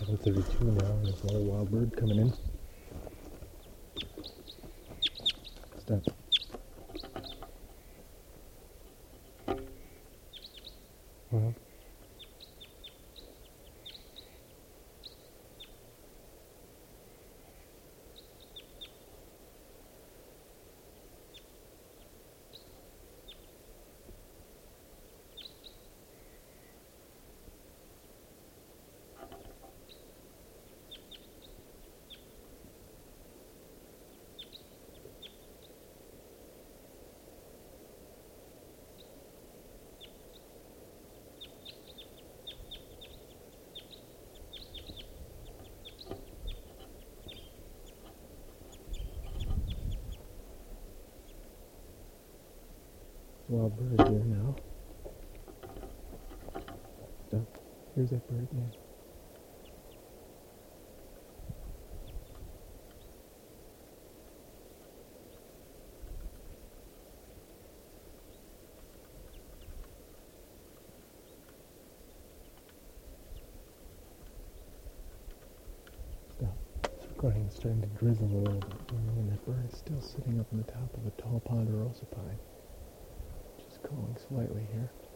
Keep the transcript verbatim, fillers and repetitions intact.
one thirty-two now, and there's another wild bird coming in. Stop. Well. Wild bird here now. Stop. Here's that bird again. Stop. It's recording. It's starting to drizzle a little bit. And that bird is still sitting up on the top of a tall ponderosa pine. Just calling slightly here.